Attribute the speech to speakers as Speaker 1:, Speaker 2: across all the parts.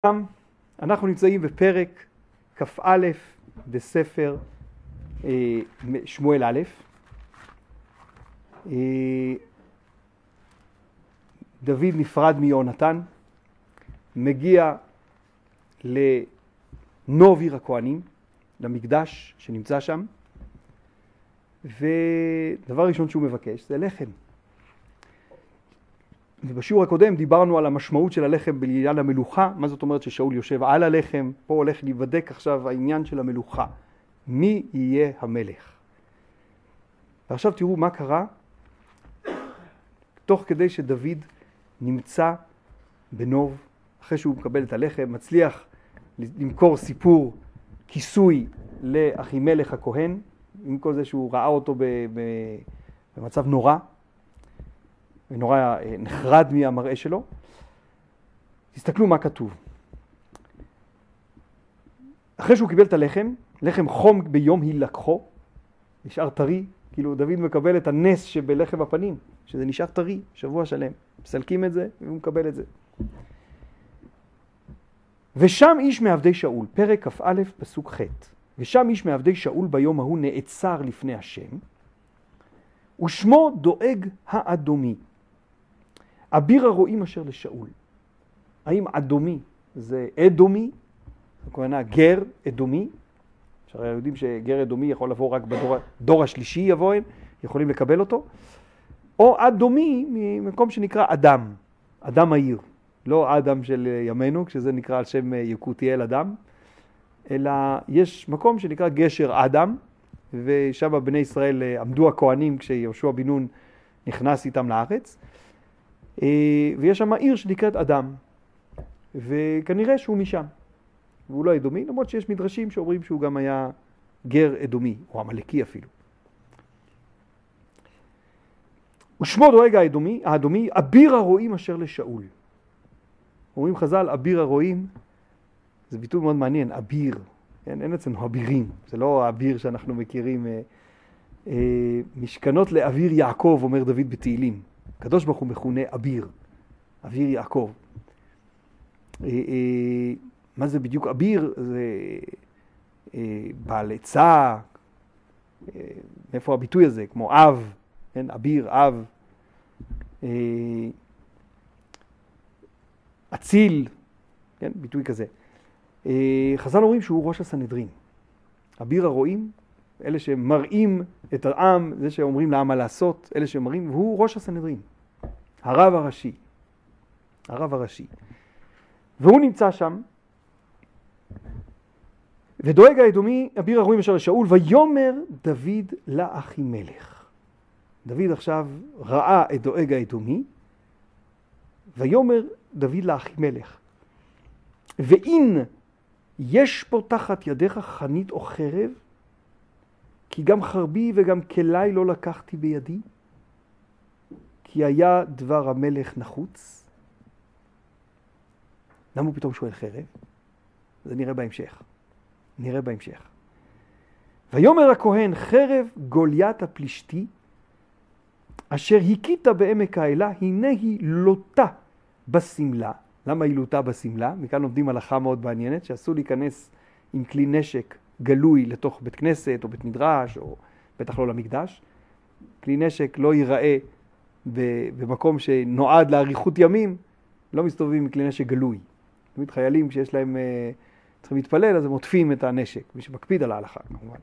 Speaker 1: אנחנו נמצאים בפרק כ"א בספר שמואל א'. דוד נפרד מיונתן, מגיע לנוב עיר הכהנים, למקדש שנמצא שם, ודבר ראשון שהוא מבקש זה לחם. ובשיעור הקודם דיברנו על המשמעות של הלחם בעניין המלוכה. מה זאת אומרת ששאול יושב על הלחם? פה הולך להיבדק עכשיו העניין של המלוכה. מי יהיה המלך? ועכשיו תראו מה קרה תוך כדי שדוד נמצא בנוב, אחרי שהוא מקבל את הלחם, מצליח למכור סיפור כיסוי לאחימלך הכהן, עם כל זה שהוא ראה אותו במצב נורא, ונורא נחרד מהמראה שלו. תסתכלו מה כתוב. אחרי שהוא קיבל את הלחם, לחם חום ביום הילקחו, נשאר טרי, כאילו דוד מקבל את הנס שבלחם הפנים, שזה נשאר טרי, שבוע שלם. מסלקים את זה והוא מקבל את זה. ושם איש מעבדי שאול, פרק כ"א פסוק ח', ושם איש מעבדי שאול ביום ההוא נעצר לפני השם, ושמו דואג האדומי, אביר הרועים אשר לשאול. האם אדומי זה אדומי? הכוונה גר אדומי. אפשר יודעים שגר אדומי יכול לבוא רק בדור השלישי יבוא, יכולים לקבל אותו. או אדומי ממקום שנקרא אדם, אדם העיר. לא אדם של ימינו, כשזה נקרא על שם יקותיאל אדם, אלא יש מקום שנקרא גשר אדם, ושם בני ישראל עמדו הכהנים כשיהושע בן נון נכנס איתם לארץ, ויש שם עיר שנקראת אדם, וכנראה שהוא משם, והוא לא אדומי, למרות שיש מדרשים שאומרים שהוא גם היה גר אדומי, או המלכי אפילו. ושמו דואג האדומי, אביר הרועים אשר לשאול. אומרים חז"ל, אביר הרועים, זה ביטוי מאוד מעניין, אביר. אין אצלנו אבירים, זה לא האביר שאנחנו מכירים. משכנות לאביר יעקב, אומר דוד בתהילים. הקדוש ברוך הוא מכונה אביר, אביר יעקב. מה זה בדיוק אביר? זה בעל עצה, מאיפה הביטוי הזה? כמו אב, כן? אביר, אב, אציל, כן? ביטוי כזה. חז"ל אומרים שהוא ראש הסנהדרין. אביר הרועים, אלה שמראים את העם, זה שאומרים לעם מה לעשות, אלה שמראים, והוא ראש הסנהדרין. הרב הראשי. הרב הראשי. והוא נמצא שם, ודואג האדומי, אביר הרועים אשר לשאול, ויאמר דוד לאחימלך. דוד עכשיו ראה את דואג האדומי, ויאמר דוד לאחימלך, ואין יש פה תחת ידיך חנית או חרב, כי גם חרבי וגם כלי לא לקחתי בידי, כי היה דבר המלך נחוץ. למה הוא פתאום שואל חרב? זה נראה בהמשך. ויאמר הכהן, חרב גוליית הפלישתי, אשר הכית בעמק האלה, הנה היא לוטה בסמלה. למה היא לוטה בסמלה? מכאן לומדים הלכה מאוד מעניינת, שאסור להיכנס עם כלי נשק גלוי לתוך בית כנסת או בית מדרש, או בטח לא למקדש. כלי נשק לא ייראה במקום שנועד לאריכות ימים, לא מסתובבים עם כלי נשק גלוי. תמיד חיילים כשיש להם, צריכים להתפלל, אז הם עוטפים את הנשק, מי שמקפיד על ההלכה כמובן.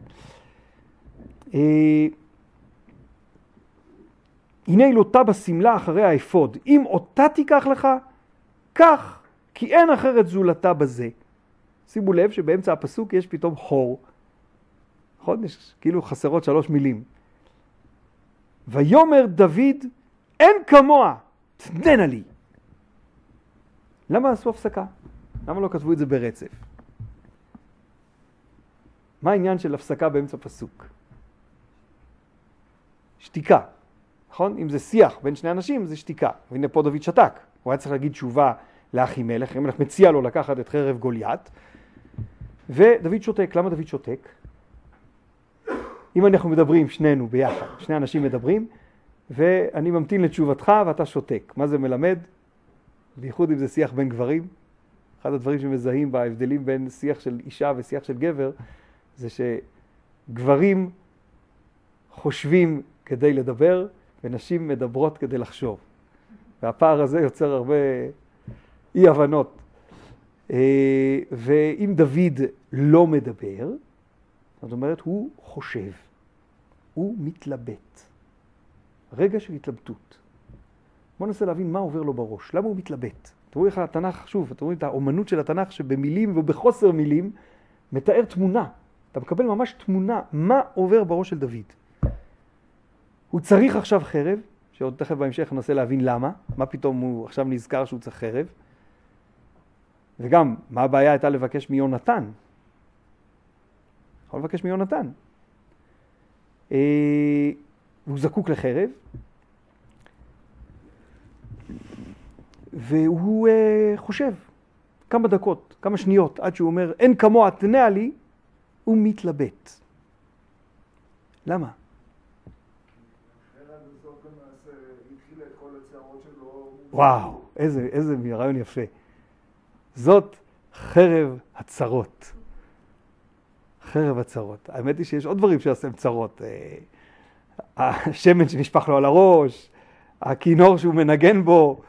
Speaker 1: הנה היא לוטה בסמלה אחרי האפוד, אם אותה תיקח לך, כך, כי אין אחרת זולתה בזה. שימו לב שבאמצע הפסוק יש פתאום חור. נכון? יש כאילו חסרות 3 מילים. ויאמר דוד, אין כמוה, תננה לי. למה עשו הפסקה? למה לא כתבו את זה ברצף? מה העניין של הפסקה באמצע פסוק? שתיקה. נכון? אם זה שיח בין שני אנשים, זה שתיקה. והנה פה דוד שתק. הוא היה צריך להגיד תשובה לאחימלך. אחימלך מציע לו לקחת את חרב גוליית. ודוד שותק. למה דוד שותק? אם אנחנו מדברים שנינו ביחד, שני אנשים מדברים, ואני ממתין לתשובתך ואתה שותק. מה זה מלמד? בייחוד אם זה שיח בין גברים. אחד הדברים שמזהים בהבדלים בין שיח של אישה ושיח של גבר, זה שגברים חושבים כדי לדבר, ונשים מדברות כדי לחשוב. והפער הזה יוצר הרבה אי הבנות. ואם דוד לא מדבר, זאת אומרת, הוא חושב, הוא מתלבט. רגע של התלבטות. בואו ננסה להבין מה עובר לו בראש, למה הוא מתלבט. אתם רואים איך התנ"ך, שוב, אתם רואים את האומנות של התנ"ך שבמילים ובחוסר מילים מתאר תמונה. אתה מקבל ממש תמונה, מה עובר בראש של דוד. הוא צריך עכשיו חרב, שעוד תכף בהמשך ננסה להבין למה, מה פתאום הוא עכשיו נזכר שהוא צריך חרב. וגם, מה הבעיה הייתה לבקש מיונתן? יכול לבקש מיונתן. הוא זקוק לחרב, והוא חושב כמה דקות, כמה שניות, עד שהוא אומר, אין כמוה תנה לי, הוא מתלבט. למה? וואו, איזה רעיון יפה. זאת חרב הצרות. חרב הצרות. האמת היא שיש עוד דברים שעושים צרות. השמן שנשפך לו על הראש, הכינור שהוא מנגן בו,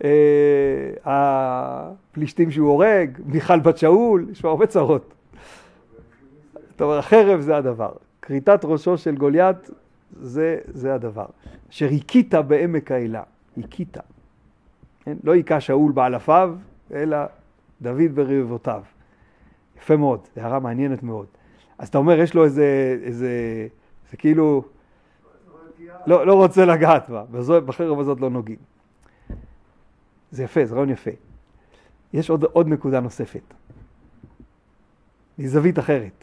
Speaker 1: הפלישתים שהוא הורג, מיכל בת שאול, יש לו הרבה צרות. זאת אומרת, החרב זה הדבר. כריתת ראשו של גוליית זה הדבר. אשר הכית בעמק האלה. הכית. לא היכה שאול באלפיו, אלא דוד ברבבותיו. יפה מאוד, זו הערה מעניינת מאוד. אז אתה אומר, יש לו זה כאילו, לא רוצה לגעת בה, בחרב הזאת לא נוגעים. זה יפה, זה רעיון יפה. יש עוד נקודה נוספת. מזווית אחרת.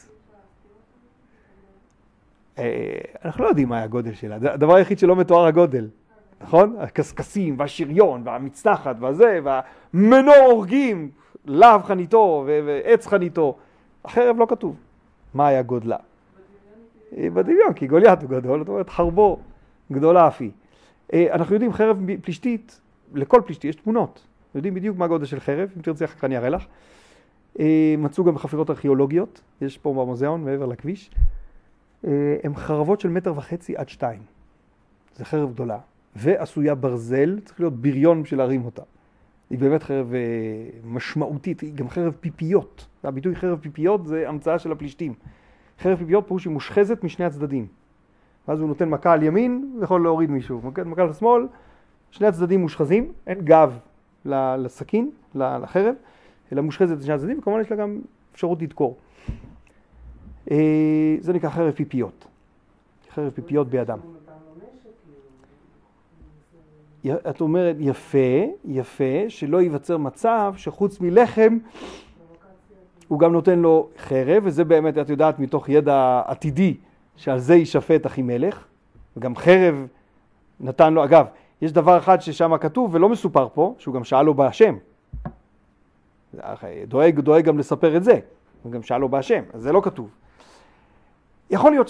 Speaker 1: אנחנו לא יודעים מה היה הגודל שלה. הדבר היחיד שלא מתואר הגודל. נכון? הקסקסים והשריון והמצנחת והזה, והמנור הורגים, להב חניתו ועץ חניתו. החרב לא כתוב. מה היה גודלה? בדמיון, כי גוליית הוא גדול, זאת אומרת חרבו גדולה אף היא. אנחנו יודעים חרב פלישתית, לכל פלישתי יש תמונות. יודעים בדיוק מה הגודל של חרב, אם תרצי אחר כך אני אראה לך. מצאו גם בחפירות ארכיאולוגיות, יש פה במוזיאון מעבר לכביש. הם חרבות של 1.5 מטר עד 2. זה חרב גדולה. ועשויה ברזל, צריך להיות בריון בשביל להרים אותה. היא באמת חרב משמעותית, היא גם חרב פיפיות. הביטוי חרב פיפיות זה המצאה של הפלישתים. חרב פיפיות פירוש היא מושחזת משני הצדדים. ואז הוא נותן מכה על ימין ויכול להוריד מישהו. מכה על שמאל, שני הצדדים מושחזים, אין גב לסכין, לחרב, אלא מושחזת לשני הצדדים, וכמובן יש לה גם אפשרות לדקור. זה נקרא חרב פיפיות. חרב פיפיות בידם. את אומרת יפה, שלא ייווצר מצב שחוץ מלחם הוא גם נותן לו חרב, וזה באמת, את יודעת, מתוך ידע עתידי, שעל זה יישפט אחימלך, וגם חרב נתן לו, אגב, יש דבר אחד ששם כתוב ולא מסופר פה, שהוא גם שאל לו בהשם. דואג גם לספר את זה, וגם שאל לו בהשם, אז זה לא כתוב. יכול להיות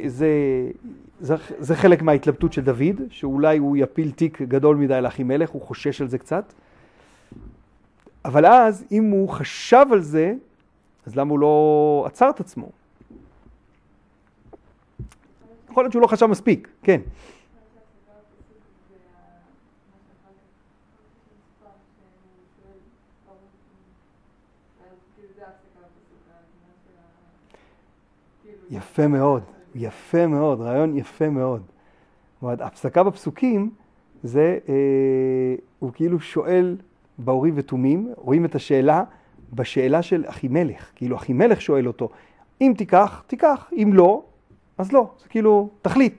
Speaker 1: זה חלק מההתלבטות של דוד, שאולי הוא יפיל תיק גדול מדי לאחימלך, הוא חושש על זה קצת. אבל אז, אם הוא חשב על זה, אז למה הוא לא עצר את עצמו? יכול להיות שהוא לא חשב מספיק, כן. יפה מאוד, רעיון יפה מאוד. זאת אומרת, הפסקה בפסוקים זה, הוא כאילו שואל באורים ותומים, רואים את השאלה בשאלה של אחימלך. כאילו אחימלך שואל אותו, אם תיקח, אם לא, אז לא. זה כאילו תחליט.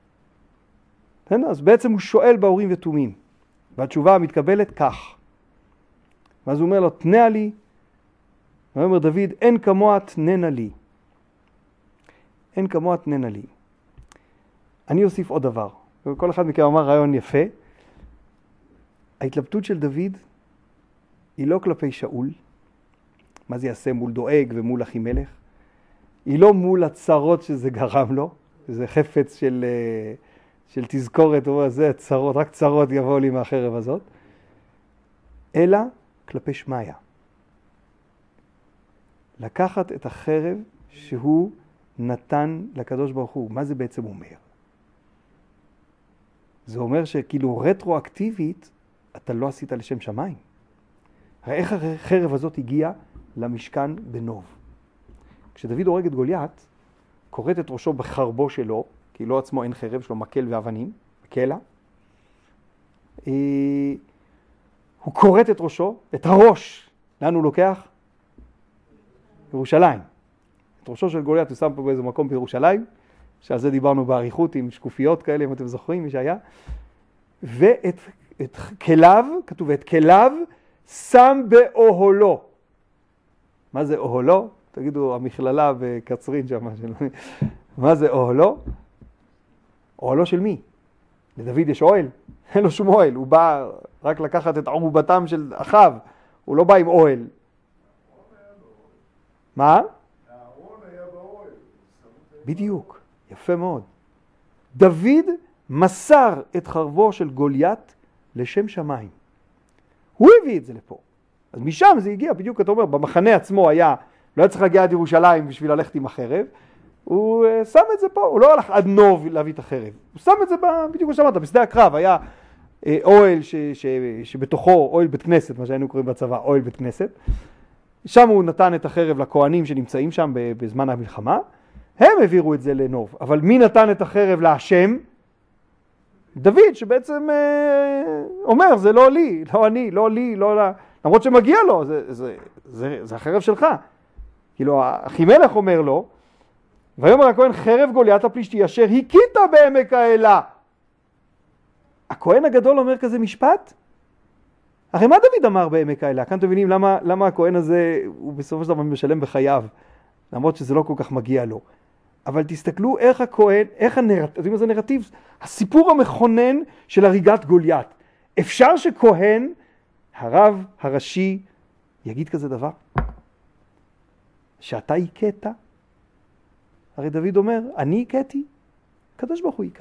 Speaker 1: אז בעצם הוא שואל באורים ותומים, והתשובה המתקבלת כך. ואז הוא אומר לו, תנה לי, ואומר דוד, אין כמוה תננה לי. אין כמוה תננה לי. אני אוסיף עוד דבר. כל אחד מכם אמר רעיון יפה. ההתלבטות של דוד היא לא כלפי שאול. מה זה יעשה מול דואג ומול אחימלך? היא לא מול הצרות שזה גרם לו. זה חפץ של תזכורת. הוא אומר, זה צרות, רק צרות יבואו לי מהחרב הזאת. אלא כלפי שמעיה. לקחת את החרב שהוא נתן לקדוש ברוך הוא. מה זה בעצם אומר? זה אומר שכאילו רטרואקטיבית אתה לא עשית לשם שמיים. הרי איך החרב הזאת הגיעה למשכן בנוב? כשדוד הורג את גוליית, קורט את ראשו בחרבו שלו, כי לא עצמו אין חרב, שלו מקל ואבנים, מקלה. הוא קורט את ראשו, את הראש. לאן הוא לוקח? ירושלים. את ראשו של גוליית הוא שם פה באיזה מקום בירושלים, שעל זה דיברנו בעריכות עם שקופיות כאלה, אם אתם זוכרים, מי שהיה. ואת כליו, כתוב, את כליו שם באוהלו. מה זה אוהלו? תגידו, המכללה בקצרין שם. מה זה אוהלו? אוהלו של מי? לדוד יש אוהל? אין לו שום אוהל. הוא בא רק לקחת את ערובתם של אחיו. הוא לא בא עם אוהל. מה? בדיוק. יפה מאוד. דוד מסר את חרבו של גוליית לשם שמיים. הוא הביא את זה לפה. אז משם זה הגיע, בדיוק אתה אומר, במחנה עצמו היה, לא היה צריך להגיע עד ירושלים בשביל ללכת עם החרב, הוא שם את זה פה, הוא לא הלך עד נוב להביא את החרב, הוא שם את זה בדיוק כמו שאמרת, בשדה הקרב היה אוהל שבתוכו, אוהל בית כנסת, מה שהיינו קוראים בצבא, אוהל בית כנסת, שם הוא נתן את החרב לכהנים שנמצאים שם בזמן המלחמה, הם העבירו את זה לנוב, אבל מי נתן את החרב להשם? דוד, שבעצם אומר, זה לא לי, לא אני, לא לי, לא לה, למרות שמגיע לו, זה החרב שלך. כאילו, אחימלך אומר לו, ויאמר הכהן חרב גוליית הפלישתי אשר הכית בעמק האלה. הכהן הגדול אומר כזה משפט? הרי מה דוד אמר בעמק האלה? כאן אתם מבינים למה הכהן הזה הוא בסופו של דבר משלם בחייו, למרות שזה לא כל כך מגיע לו. אבל תסתכלו איך הכהן, איך הנרטיב, זה נרטיב, הסיפור המכונן של הריגת גוליית. אפשר שכהן, הרב הראשי, יגיד כזה דבר? שאתה הכית? הרי דוד אומר, אני הכיתי, הקדוש ברוך הוא היכה.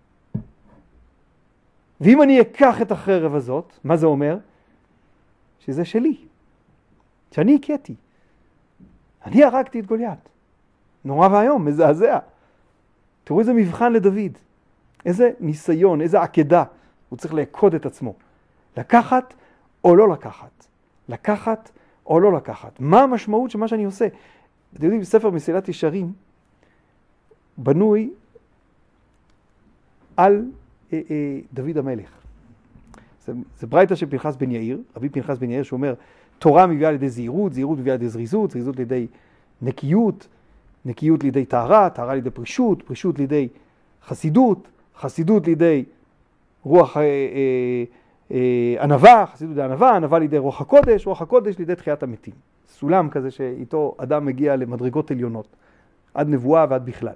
Speaker 1: ואם אני אקח את החרב הזאת, מה זה אומר? שזה שלי, שאני הכיתי. אני הרגתי את גוליית. נורא והיום, מזעזע. תראו איזה מבחן לדוד. איזה ניסיון, איזה עקדה. הוא צריך לעקוד את עצמו. לקחת או לא לקחת. לקחת או לא לקחת. מה המשמעות של מה שאני עושה? אתם יודעים, בספר מסילת ישרים, בנוי על דוד המלך. זה ברייתא של פנחס בן יאיר, רבי פנחס בן יאיר שאומר, תורה מביאה לידי זהירות, זהירות מביאה לידי זריזות, זריזות לידי נקיות, נקיות לידי טהרה, טהרה לידי פרישות, פרישות לידי חסידות, חסידות לידי רוח ענווה, חסידות לידי ענווה, ענווה לידי רוח הקודש, רוח הקודש לידי תחיית המתים. סולם כזה שאיתו אדם מגיע למדרגות עליונות, עד נבואה ועד בכלל.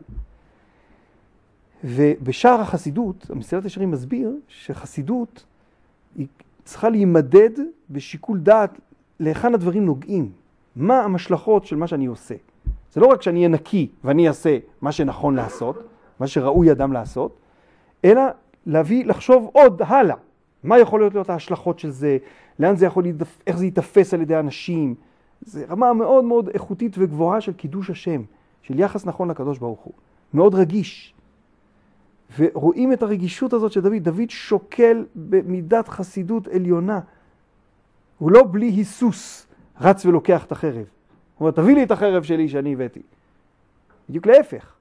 Speaker 1: ובשאר החסידות, המסילת ישרים מסביר שחסידות היא צריכה להימדד בשיקול דעת להיכן הדברים נוגעים. מה המשלכות של מה שאני עושה. זה לא רק שאני אהיה נקי ואני אעשה מה שנכון לעשות, מה שראוי אדם לעשות, אלא לחשוב עוד הלאה. מה יכול להיות ההשלכות של זה, לאן זה יכול, איך זה יתפס על ידי אנשים. זה רמה מאוד מאוד איכותית וגבוהה של קידוש השם, של יחס נכון לקדוש ברוך הוא. מאוד רגיש. ורואים את הרגישות הזאת של דוד. דוד שוקל במידת חסידות עליונה. הוא לא בלי היסוס רץ ולוקח את החרב. הוא אומר, תביא לי את החרב שלי שאני הבאתי. בדיוק להפך.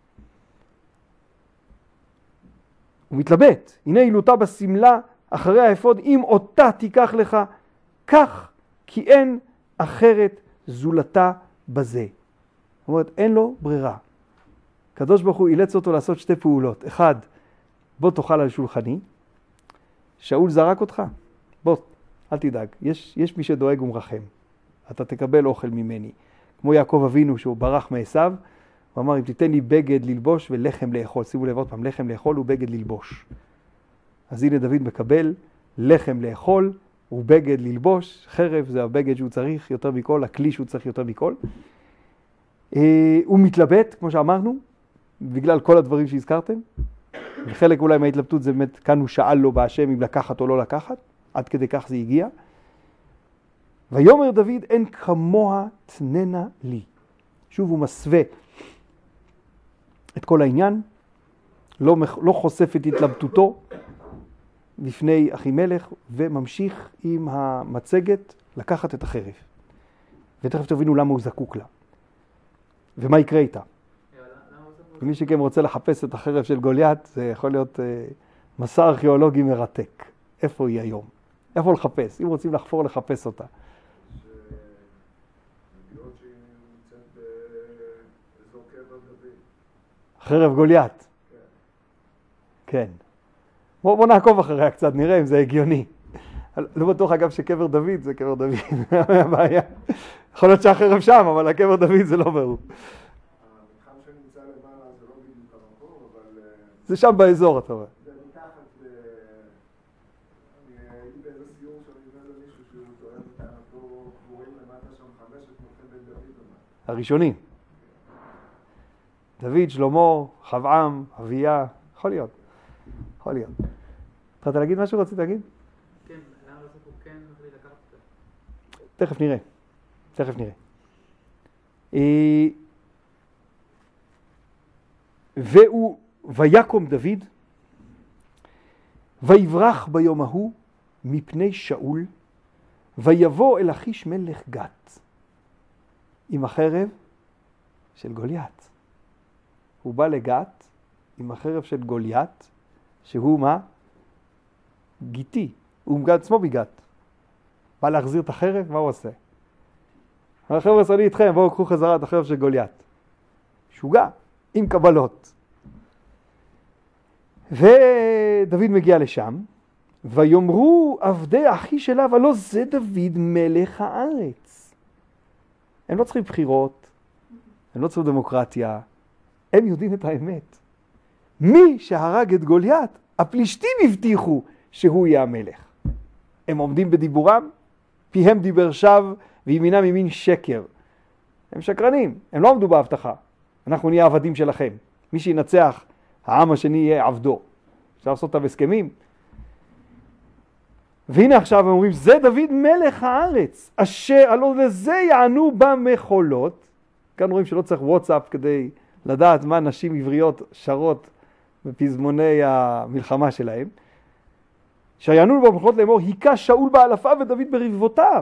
Speaker 1: הוא מתלבט. הנה עילותה בסמלה אחרי האפוד, אם אותה תיקח לך, כך, כי אין אחרת זולתה בזה. זאת אומרת, אין לו ברירה. הקדוש ברוך הוא אילץ אותו לעשות שתי פעולות. אחד, בוא תאכל על שולחני. שאול זרק אותך. בוא, אל תדאג. יש מי שדואג ומרחם. אתה תקבל אוכל ממני. כמו יעקב אבינו שהוא ברח מעשיו, הוא אמר, אם תיתן לי בגד ללבוש ולחם לאכול. שימו לב עוד פעם, לחם לאכול ובגד ללבוש. אז הנה דוד מקבל לחם לאכול ובגד ללבוש. חרב זה הבגד שהוא צריך יותר מכל, הכלי שהוא צריך יותר מכל. הוא מתלבט, כמו שאמרנו, בגלל כל הדברים שהזכרתם. וחלק אולי מההתלבטות זה באמת, כאן הוא שאל לו בהשם אם לקחת או לא לקחת. עד כדי כך זה הגיע. ויאמר דוד אין כמוה תננה לי. שוב הוא מסווה את כל העניין, לא חושף את התלבטותו בפני אחימלך, וממשיך עם המצגת לקחת את החרב. ותכף תבינו למה הוא זקוק לה, ומה יקרה איתה. מי שכם רוצה לחפש את החרב של גוליית, זה יכול להיות מסע ארכיאולוגי מרתק. איפה היא היום? איפה לחפש? אם רוצים לחפור, לחפש אותה. חרב גוליית. כן. בוא נעקוב אחריה קצת, נראה אם זה הגיוני. לא בטוח אגב שקבר דוד זה קבר דוד, הבעיה. יכול להיות שהחרב שם, אבל הקבר דוד זה לא ברור.
Speaker 2: המתחם שנמצא למעלה זה לא בדיוק המקום, אבל...
Speaker 1: זה שם באזור, אתה אומר.
Speaker 2: זה מתחת ל... אני הייתי באיזה סיור שאני יודע למישהו שהוא טוען אנחנו קבורים למטה שם 5 מלכי בית דוד.
Speaker 1: הראשונים. דוד, שלמה, חבעם, אביה, יכול להיות. יכול להיות. התחלת להגיד משהו? רצית להגיד?
Speaker 3: כן, למה לא סיפור כן מחליט לקחת את זה?
Speaker 1: תכף נראה. תכף נראה. ויקום דוד, ויברח ביום ההוא מפני שאול, ויבוא אל אחיש מלך גת, עם החרב של גוליית. הוא בא לגת עם החרב של גוליית, שהוא מה? גיטי. הוא מגד עצמו בגת. בא להחזיר את החרב, מה הוא עושה? החרב עשה לי איתכם, בואו קחו חזרה את החרב של גוליית. שוגע, עם קבלות. ודוד מגיע לשם, ויאמרו עבדי אחיש אליו, הלא זה דוד מלך הארץ. הם לא צריכים בחירות, הם לא צריכים דמוקרטיה, הם יודעים את האמת. מי שהרג את גוליית, הפלישתים הבטיחו שהוא יהיה המלך. הם עומדים בדיבורם, פיהם דיבר שווא וימינם ימין שקר. הם שקרנים, הם לא עמדו בהבטחה. אנחנו נהיה עבדים שלכם. מי שינצח, העם השני יהיה עבדו. אפשר לעשות אותם הסכמים. והנה עכשיו הם אומרים, זה דוד מלך הארץ, אשר הלא לזה יענו במחולות. כאן רואים שלא צריך וואטסאפ כדי לדעת מה נשים עבריות שרות בפזמוני המלחמה שלהם. שיענו במחולות לאמור, היכה שאול באלפיו ודוד ברבבותיו.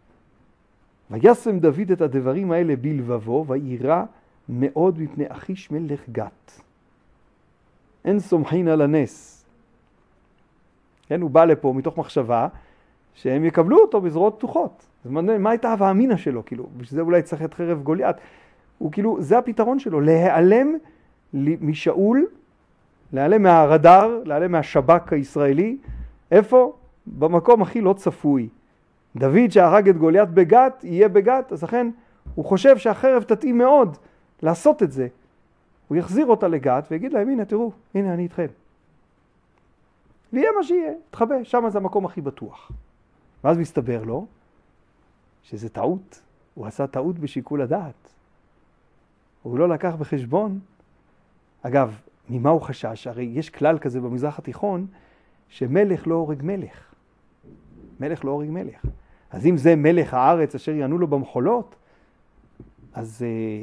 Speaker 1: וישם דוד את הדברים האלה בלבבו, וירא מאוד מפני אחיש מלך גת. אין סומכין על הנס. כן, הוא בא לפה מתוך מחשבה שהם יקבלו אותו בזרועות פתוחות. אז מה הייתה האמינה שלו? כאילו, בשביל זה אולי צריך את חרב גוליית. הוא כאילו, זה הפתרון שלו, להיעלם משאול, להיעלם מהרדאר, להיעלם מהשב"כ הישראלי. איפה? במקום הכי לא צפוי. דוד שהרג את גוליית בגת, יהיה בגת, אז לכן הוא חושב שהחרב תתאים מאוד לעשות את זה. הוא יחזיר אותה לגת ויגיד להם, הנה תראו, הנה אני איתכם. ויהיה מה שיהיה, תחבא, שם זה המקום הכי בטוח. ואז מסתבר לו שזה טעות, הוא עשה טעות בשיקול הדעת. הוא לא לקח בחשבון. אגב, ממה הוא חשש? הרי יש כלל כזה במזרח התיכון, שמלך לא הורג מלך. מלך לא הורג מלך. אז אם זה מלך הארץ אשר יענו לו במחולות, אז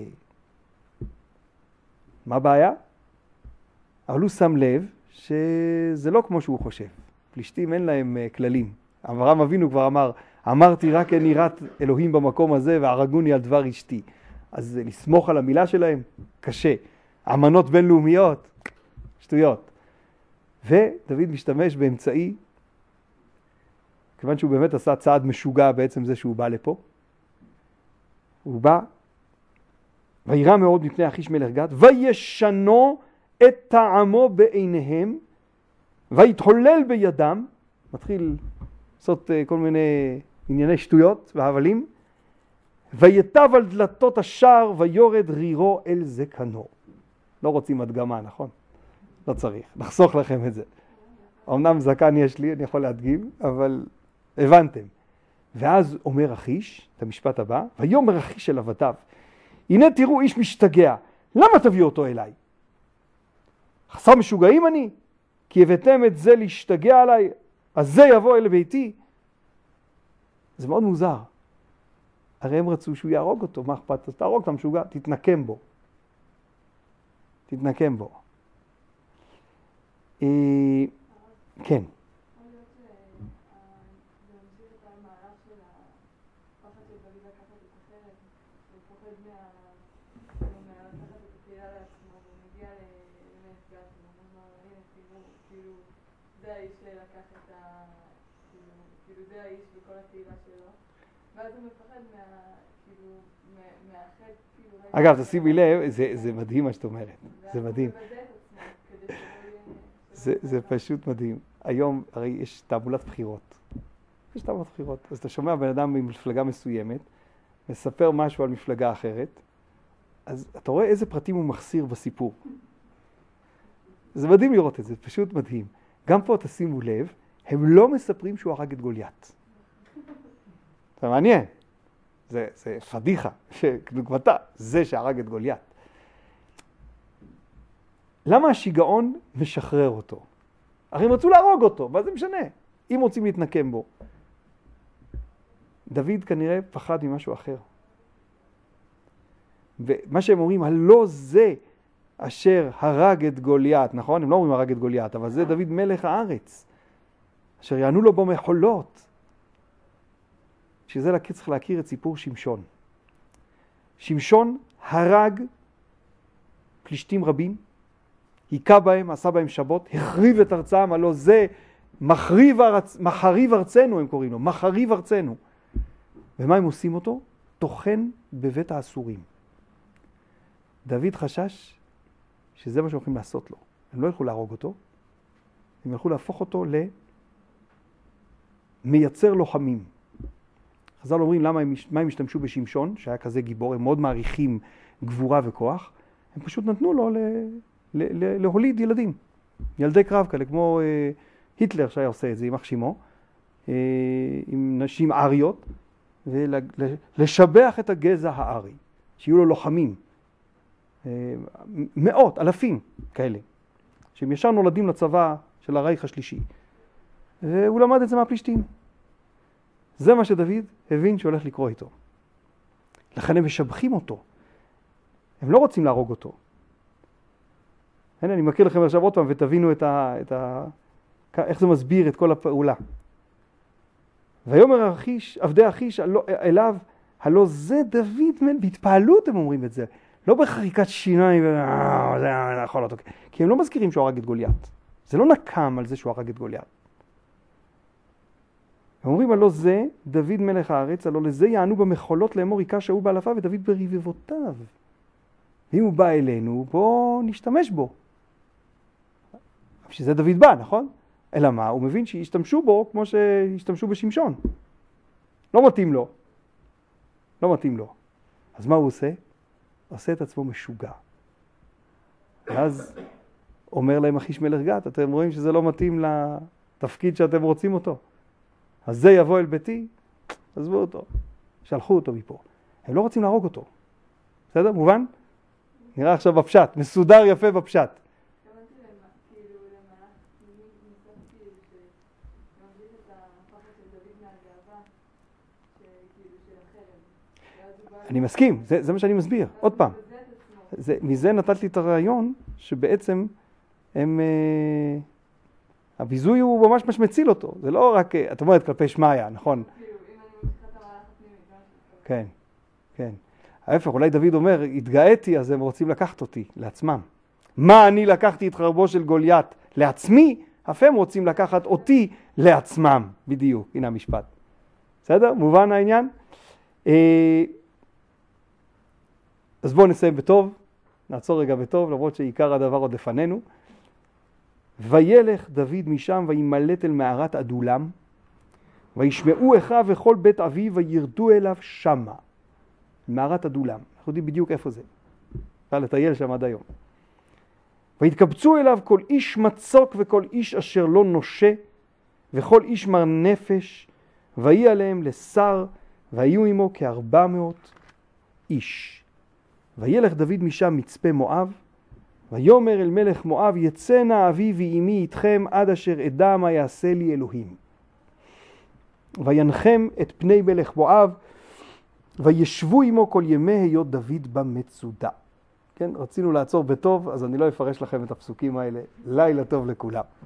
Speaker 1: מה הבעיה? אבל הוא שם לב שזה לא כמו שהוא חושב. פלישתים אין להם כללים. אברהם אבינו כבר אמר, אמרתי רק אין יראת אלוהים במקום הזה והרגוני על דבר אשתי. אז לסמוך על המילה שלהם קשה. אמנות בינלאומיות, שטויות. ודוד משתמש באמצעי, כיוון שהוא באמת עשה צעד משוגע בעצם זה שהוא בא לפה. הוא בא, וירא מאוד מפני אחיש מלך גת, וישנו את טעמו בעיניהם, ויתחולל בידם, מתחיל לעשות כל מיני ענייני שטויות והבלים, ויטב על דלתות השער, ויורד רירו אל זקנו. לא רוצים הדגמה, נכון? לא צריך, נחסוך לכם את זה. אמנם זקן יש לי, אני יכול להדגים, אבל הבנתם. ואז אומר אחיש, את המשפט הבא, ויאמר אחיש אל עבדיו, הנה תראו איש משתגע, למה תביאו אותו אליי? חסר משוגעים אני? כי הבאתם את זה להשתגע עליי, אז זה יבוא אל ביתי. זה מאוד מוזר. הרי הם רצו שהוא יהרוג אותו, מה אכפת? אז תהרוג את המשוגע, תתנקם בו. תתנקם בו. כן.
Speaker 4: זה האיש בכל התהילה שלו, ואז הוא מפחד מהחד,
Speaker 1: אגב, תשימי לב, זה מדהים מה שאת אומרת, זה מדהים. זה פשוט מדהים. היום הרי יש תעמולת בחירות. יש תעמולת בחירות. אז אתה שומע בן אדם ממפלגה מסוימת, מספר משהו על מפלגה אחרת, אז אתה רואה איזה פרטים הוא מחסיר בסיפור. זה מדהים לראות את זה, פשוט מדהים. גם פה תשימו לב, הם לא מספרים שהוא הרג את גוליית. זה מעניין. זה פדיחה, שכדוגמתה, זה שהרג את גוליית. למה השיגעון משחרר אותו? הרי הם רצו להרוג אותו, מה זה משנה? אם רוצים להתנקם בו. דוד כנראה פחד ממשהו אחר. ומה שהם אומרים, הלא זה אשר הרג את גוליית, נכון? הם לא אומרים הרג את גוליית, אבל זה דוד מלך הארץ, אשר יענו לו בו מחולות. שזה צריך להכיר את סיפור שמשון. שמשון הרג פלישתים רבים, היכה בהם, עשה בהם שבות, החריב את ארצם, הלא זה מחריב ארצנו, הם קוראים לו, מחריב ארצנו. ומה הם עושים אותו? טוחן בבית האסורים. דוד חשש שזה מה שהולכים לעשות לו. הם לא ילכו להרוג אותו, הם ילכו להפוך אותו למייצר לוחמים. חז"ל אומרים מה הם השתמשו בשמשון, שהיה כזה גיבור, הם מאוד מעריכים גבורה וכוח, הם פשוט נתנו לו להוליד ילדים, ילדי קרב כאלה, כמו היטלר שהיה עושה את זה, יימח שמו, עם נשים אריות, ולשבח את הגזע הארי, שיהיו לו לוחמים, מאות, אלפים כאלה, שהם ישר נולדים לצבא של הרייך השלישי. והוא למד את זה מהפלישתים. זה מה שדוד הבין שהולך לקרוא איתו. לכן הם משבחים אותו. הם לא רוצים להרוג אותו. הנה, אני מכיר לכם עכשיו עוד פעם ותבינו איך זה מסביר את כל הפעולה. ויאמר עבדי אחיש אליו, הלא זה דוד, בהתפעלות הם אומרים את זה. לא בחריקת שיניים, זה יכול אותו. כי הם לא מזכירים שהוא הרג את גוליית. זה לא נקם על זה שהוא הרג את גוליית. הם אומרים, הלא זה דוד מלך הארץ, הלא לזה יענו במחולות לאמור היכה שאול באלפיו ודוד ברבבותיו. ואם הוא בא אלינו, בוא נשתמש בו. שזה דוד בא, נכון? אלא מה? הוא מבין שישתמשו בו כמו שישתמשו בשמשון. לא מתאים לו. לא מתאים לו. אז מה הוא עושה? עושה את עצמו משוגע. ואז אומר להם אחיש מלך גת, אתם רואים שזה לא מתאים לתפקיד שאתם רוצים אותו. אז זה יבוא אל ביתי, עזבו אותו, שלחו אותו מפה. הם לא רוצים להרוג אותו. בסדר? מובן? נראה עכשיו בפשט, מסודר יפה בפשט.
Speaker 4: התכוונתי כאילו למהלך ניסחתי שמבליט את הפחד של דוד מהגאווה, כאילו של החרב.
Speaker 1: אני מסכים, זה מה שאני מסביר. עוד פעם. מזה נתתי את הרעיון שבעצם הביזוי הוא ממש מציל אותו. זה לא רק, את אומרת, כלפי שמעיה, נכון?
Speaker 4: כאילו, אם אני ממשיכה את המהלך הפנימי, זה מה שאתה
Speaker 1: כן, כן. ההפך, אולי דוד אומר, התגאיתי, אז הם רוצים לקחת אותי לעצמם. מה אני לקחתי את חרבו של גוליית לעצמי, אף הם רוצים לקחת אותי לעצמם. בדיוק, הנה המשפט. בסדר? מובן העניין? אז בואו נסיים בטוב, נעצור רגע בטוב, למרות שעיקר הדבר עוד לפנינו. וילך דוד משם וימלט אל מערת אדולם, וישמעו אחיו וכל בית אביו וירדו אליו שמה. מערת אדולם, אנחנו יודעים בדיוק איפה זה. אפשר לטייל שם עד היום. והתקבצו אליו כל איש מצוק וכל איש אשר לא נושה, וכל איש מר נפש, ויהי עליהם לשר, והיו עמו כ400 איש. וילך דוד משם מצפה מואב, ויאמר אל מלך מואב, יצא נא אבי ואימי איתכם עד אשר אדע מה יעשה לי אלוהים. וינחם את פני מלך מואב, וישבו עמו כל ימי היות דוד במצודה. כן, רצינו לעצור בטוב, אז אני לא אפרש לכם את הפסוקים האלה. לילה טוב לכולם.